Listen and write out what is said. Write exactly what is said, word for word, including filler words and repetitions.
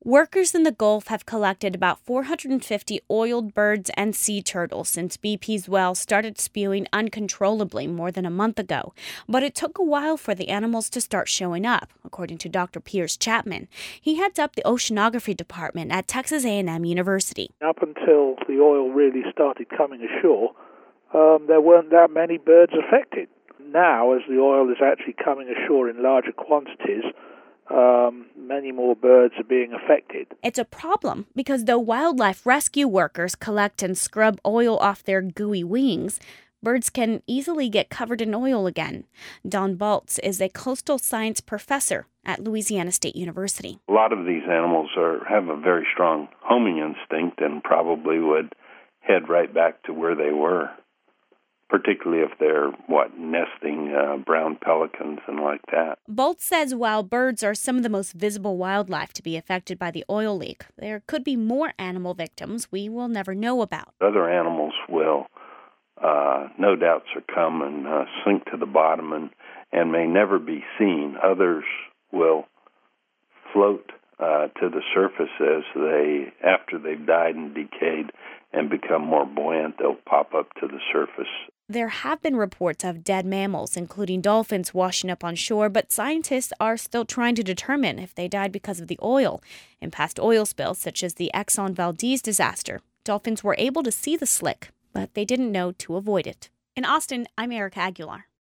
Workers in the Gulf have collected about four hundred fifty oiled birds and sea turtles since B P's well started spewing uncontrollably more than a month ago. But it took a while for the animals to start showing up, according to Doctor Piers Chapman. He heads up the oceanography department at Texas A and M University. Up until the oil really started coming ashore, um, there weren't that many birds affected. Now, as the oil is actually coming ashore in larger quantities, Um, many more birds are being affected. It's a problem because though wildlife rescue workers collect and scrub oil off their gooey wings, birds can easily get covered in oil again. Don Baltz is a coastal science professor at Louisiana State University. A lot of these animals are have a very strong homing instinct and probably would head right back to where they were, particularly if they're, what, nesting uh, brown pelicans and like that. Baltz says while birds are some of the most visible wildlife to be affected by the oil leak, there could be more animal victims we will never know about. Other animals will uh, no doubt succumb and uh, sink to the bottom and, and may never be seen. Others will float uh, to the surface as they, after they've died and decayed and become more buoyant, they'll pop up to the surface. There have been reports of dead mammals, including dolphins, washing up on shore, but scientists are still trying to determine if they died because of the oil. In past oil spills, such as the Exxon Valdez disaster, dolphins were able to see the slick, but they didn't know to avoid it. In Austin, I'm Erica Aguilar.